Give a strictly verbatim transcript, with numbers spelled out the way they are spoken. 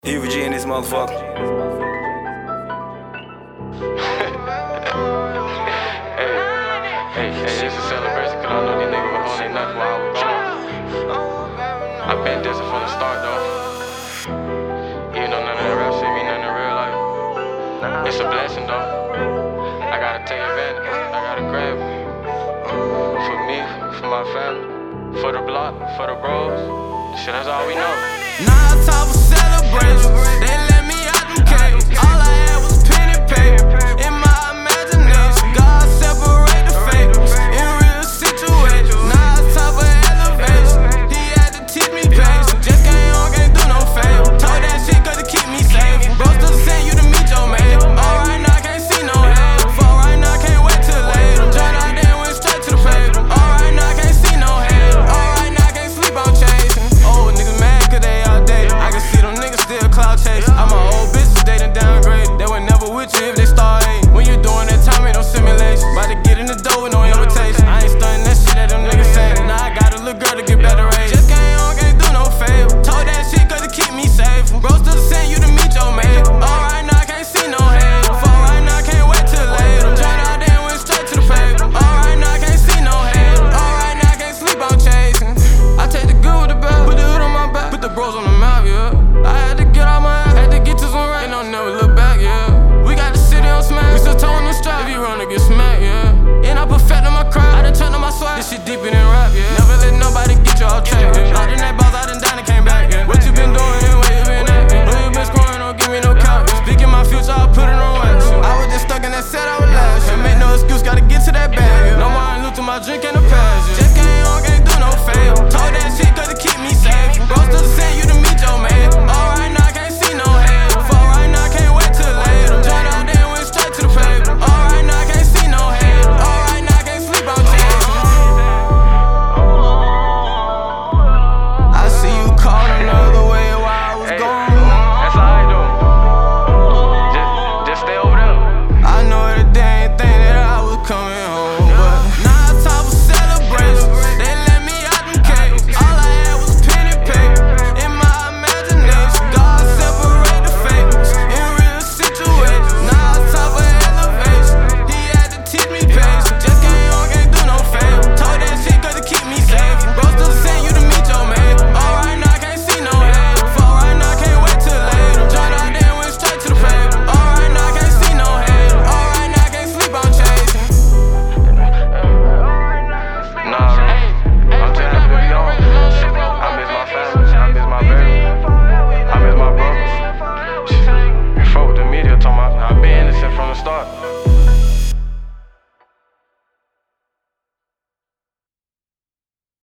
Evil G in this motherfucker. Hey, hey, hey, this is a celebration cause I know these niggas was on their nuts while I was gone. I been dissing from the start though. Even though none of that rap shit be nothing in real life. It's a blessing though. I gotta take advantage, I gotta grab it. For me, for my family, for the block, for the bros. Shit, that's all we know. Now it's time for celebration. They let me out them cages. All I had was pen and paper. In my imagination, God separate the favors in real situations. Now it's time for elevation. He had to teach me patience. Just came on, can't do no favor. Told that shit cause it keep me safe. Bro still send you to meet your mate. Alright now I can't see no hate. For right now I can't wait till later. Joined out there and went straight to the paper. Alright now I can't see no hate. Alright now I can't sleep on chasing. Oh niggas mad cause they all day. I can see them niggas still cloud chasing. I'm my old bitches, they done downgrade. They would never with you if they start hating. When you doing that time, ain't no simulation. About to get in the door with no invitation. I ain't stunning that shit that them niggas saying. Now I got a little girl to get better age. Just came on, can't do no favor. Told that shit cause it keep me safe. Bro still send you to meet your mate. Alright now I can't see no hate. For right now I can't wait till later. Joined out there and went straight to the paper. Alright now I can't see no hate. Alright now I can't sleep on chasing. I take the good with the bad. Put the hood on my back. Put the bros on the map, yeah. I had to get out my ass. Had to get to some rap. Ain't no never look back, yeah. We got the city on smack. We still towing the strap. If you run to get smacked, yeah. And I perfected my craft. I done turned on my swag. This shit deeper than rap, yeah. Never let nobody get you off track, yeah. Locked in that box, I done down and came back, yeah. What you been doing and where you been at, yeah. Know you been scoring, don't give me no count, yeah. Speaking my future, I put it on wax, yeah. I was just stuck in that set, I was last, yeah. Make no excuse, gotta get to that bag, yeah. No more I loot to my drink and the pass, yeah. Just came on, can't do no favor. Told that shit cause it keep me safe. Bro still send you to meet your mate. Alright now I can't see no hate. For right now I can't wait till later. Joined out there and went straight to the paper. Alright now I can't see no hate. Alright now I can't sleep on chasing. I see you calling the other way while I was Hey, gone. that's all I do. Just, just stay over there. I know that they ain't think that I was coming home, but now it's time for celebration. They let me out them cages. All I had was pen and paper. In my imagination, God separate the favors in real situations. Now it's time for elevation. He had to teach me patience. Just came on, can't do no favor. Told that shit cause it keep me safe. Bro still send you to meet your mate. Alright now I can't see no hate. For right now I can't wait till later. Joined out there and went straight to the paper. Alright now I can't see no hate. Alright now I can't sleep on chasing. Nah, I'm just happy to be on. I miss my family, I miss my baby, I miss my brothers. You fuck with the media, talking about I been innocent from the start.